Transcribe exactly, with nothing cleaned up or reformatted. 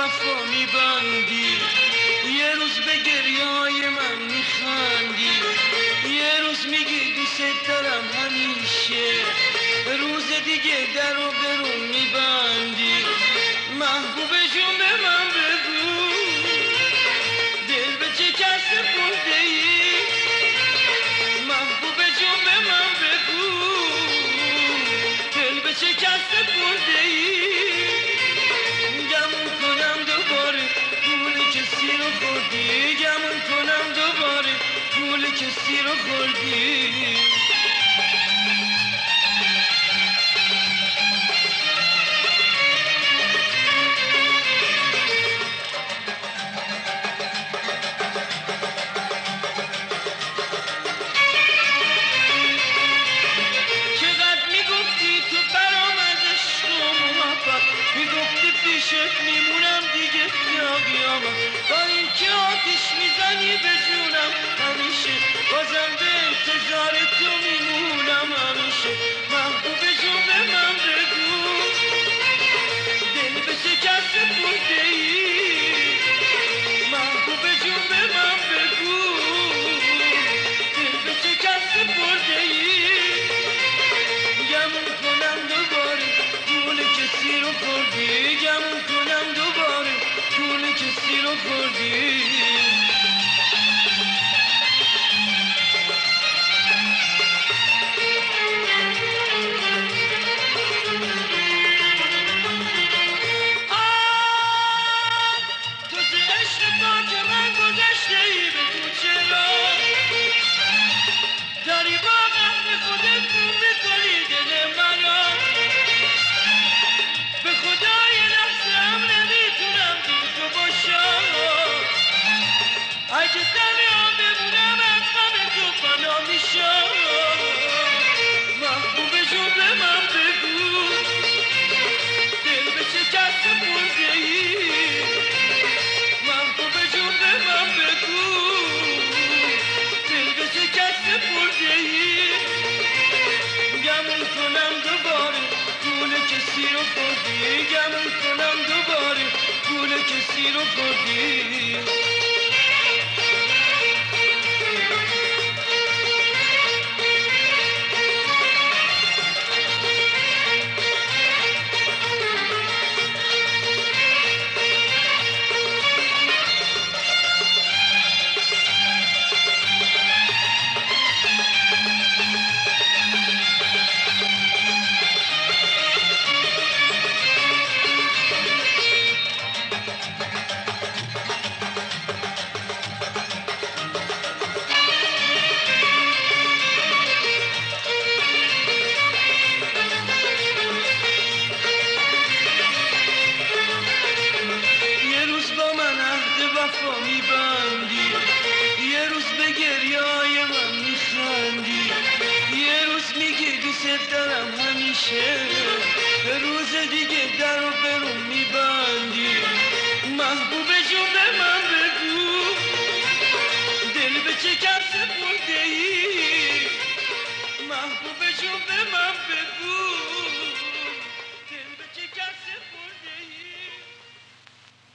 وفا میبندی، یه روز به گریه‌های من میخندی، یه روز میگی دوست دارم همیشه، روز دیگه در و برون میبندی. محبوب جون به من بگو دل به چه کس سپرده ای؟ محبوب جون به من بگو دل به چه کس سپرده ای؟ گمون کنم دوباره پول کسی رو خوردی، گمون کنم دوباره پول کسی رو خوردی. میمونم دیگه یا قیامت، با این که آتیش میزنی به جونم همیشه، بازم به انتظار تو میمونم همیشه. محبوب جون به من بگو دل به چه کس سپرده ای؟ محبوب جون به من بگو دل به چه کس سپرده ای؟ گمون کنم دوباره پول کسی رو خوردی، گمون کنم دوباره پول کسی رو خوردی. محبوب جون به من بگو دل به چه کس سپرده ای؟ محبوب جون به من بگو دل به چه کس سپرده ای؟ گمون کنم دوباره پول کسی رو خوردی، گمون کنم دوباره پول کسی رو خوردی. وفا میبندی، یه روز به گریه‌های من میخندی، یه روز میگی دوست دارم همیشه، به روز دیگه در و برون میبندی. محبوب جون به من بگو دل به چه کس سپرده ای؟ محبوب